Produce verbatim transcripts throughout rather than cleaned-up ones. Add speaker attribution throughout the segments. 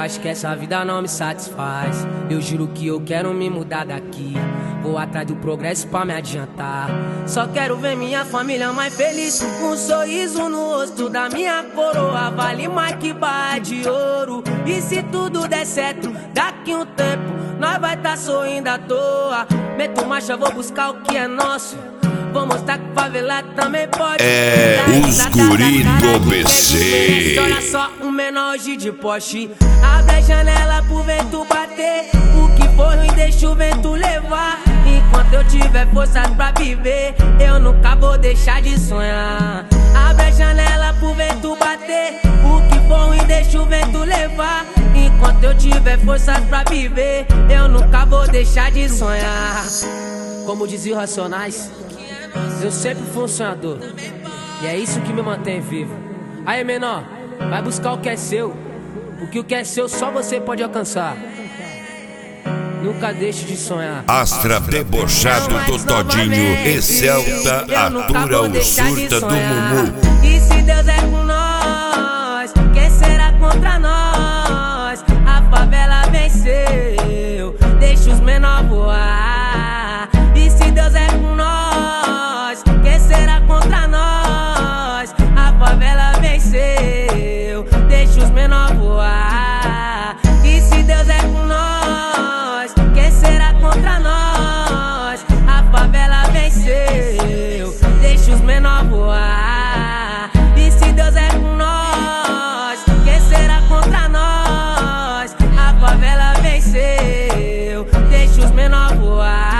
Speaker 1: acho que essa vida não me satisfaz. Eu juro que eu quero me mudar daqui. Vou atrás do progresso pra me adiantar. Só quero ver minha família mais feliz, com um sorriso no rosto da minha coroa. Vale mais que barra de ouro. E se tudo der certo, daqui um tempo nós vai tá sorrindo à toa. Meto marcha, vou buscar o que é nosso. Vou mostrar que favela também pode.
Speaker 2: É os guri do B C.
Speaker 1: Olha só, um menor hoje de Porsche. Abre a janela pro vento bater. O que for ruim deixa o vento levar. Enquanto eu tiver forças pra viver, eu nunca vou deixar de sonhar. Abre a janela pro vento bater. O que for ruim deixa o vento levar. Enquanto eu tiver forças pra viver, eu nunca vou deixar de sonhar. Como diziam Racionais, eu sempre fui um sonhador, e é isso que me mantém vivo. Aí, menor, vai buscar o que é seu, porque o que é seu só você pode alcançar. Nunca deixe de sonhar.
Speaker 2: Astra debochado do Todinho, Excelta atura o surta do Mumu.
Speaker 1: E se Deus é com nós, quem será contra nós? A favela venceu, deixa os menor voar. E se Deus é com nós, quem será contra nós? A favela venceu, deixa os menor voar. E se Deus é com nós, quem será contra nós? A favela venceu, deixa os menor voar. E se Deus é com nós, quem será contra nós? A favela venceu, deixa os menor voar.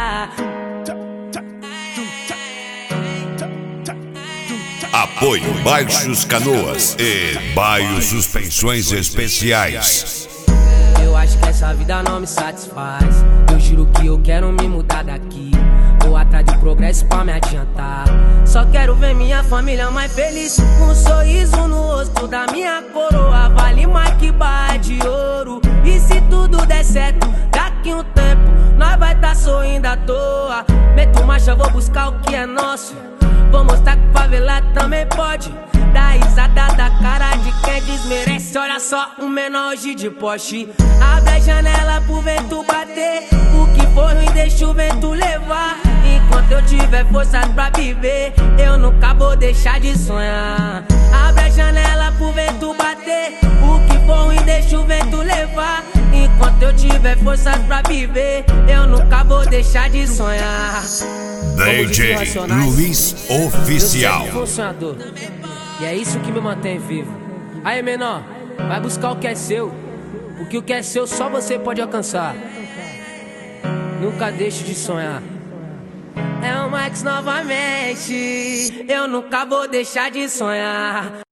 Speaker 2: Apoio Baixos Canoas e Baio Suspensões Especiais.
Speaker 1: Eu acho que essa vida não me satisfaz. Eu juro que eu quero me mudar daqui. Vou atrás do progresso pra me adiantar. Só quero ver minha família mais feliz, com um sorriso no rosto da minha coroa. Vale mais que barra de ouro. E se tudo der certo, daqui um tempo nós vai tá sorrindo à toa. Meto marcha, vou buscar o que é nosso. Vou mostrar que favela também pode. Dá risada da cara de quem desmerece. Olha só, um menor hoje de Porsche. Abre a janela pro vento bater. O que for ruim deixa o vento levar. Enquanto eu tiver forças pra viver, eu nunca vou deixar de sonhar. Abre a janela pro vento bater. O que for ruim deixa o vento levar. Enquanto eu tiver forças pra viver, eu nunca vou deixar de sonhar.
Speaker 2: D J Luiz Oficial.
Speaker 1: Eu sempre fui um sonhador, e é isso que me mantém vivo. Aí, menor, vai buscar o que é seu, porque o que é seu só você pode alcançar. Nunca deixe de sonhar. É o Max novamente, eu nunca vou deixar de sonhar.